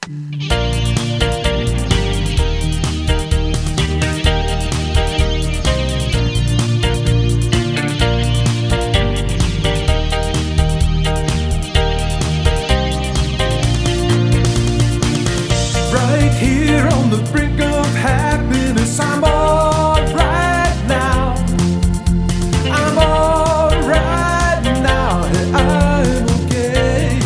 Right here on the brink of happiness, I'm all right now. I'm all right now, and I'm okay.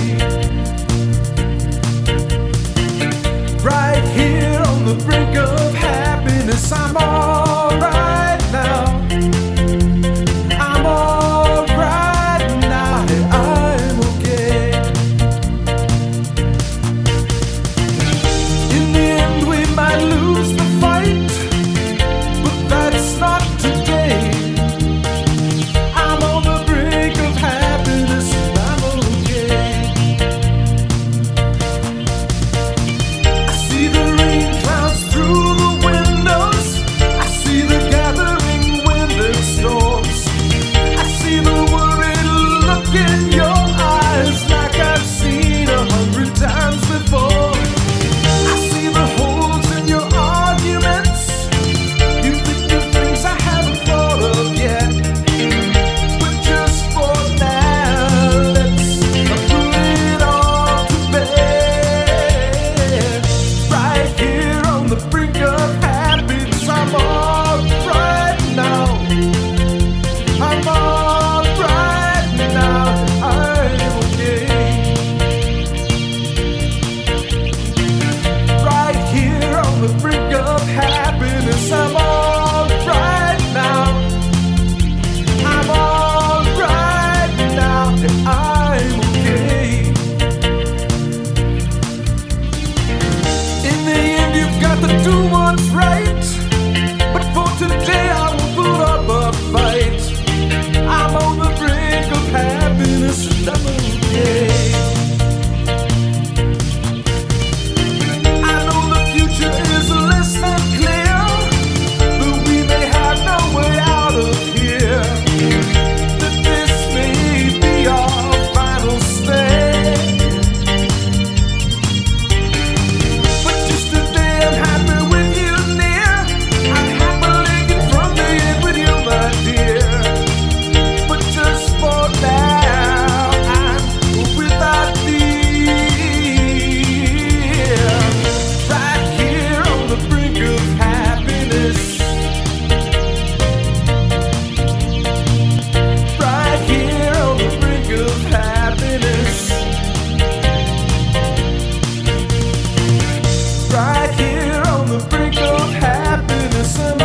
Right here on the brink of happiness, I'm all right now. I'm all right now, and I'm okay. In the end we might lose the fight, but that's not today. I'm on the brink of happiness and I'm okay. I see the rain clouds through the windows. I see the gathering wind and storms. I see the worried look in your eyes, like I've seen 100 times before. I see the holes in your arguments. You think of things I haven't thought of yet. But just for now, let's put it all to bed. Right here on the brink of happiness, I'm all right now. I'm all right now. I'm okay. Right here on the brink of happiness, I'm all right now. I'm all right now, and I'm okay. In the end, you've got to do what's right, but for today, I will put up a fight. I'm on the brink of happiness, and I'm okay. I know the future is less than clear, that we may have no way out of here, that this may be our final stand. But just today I'm happy with you near. I'm happily confronting with you, my dear. But just for now, I'm without fear. Right here on the brink of happiness. Right here on the brink of happiness. Right here on the brink of happiness.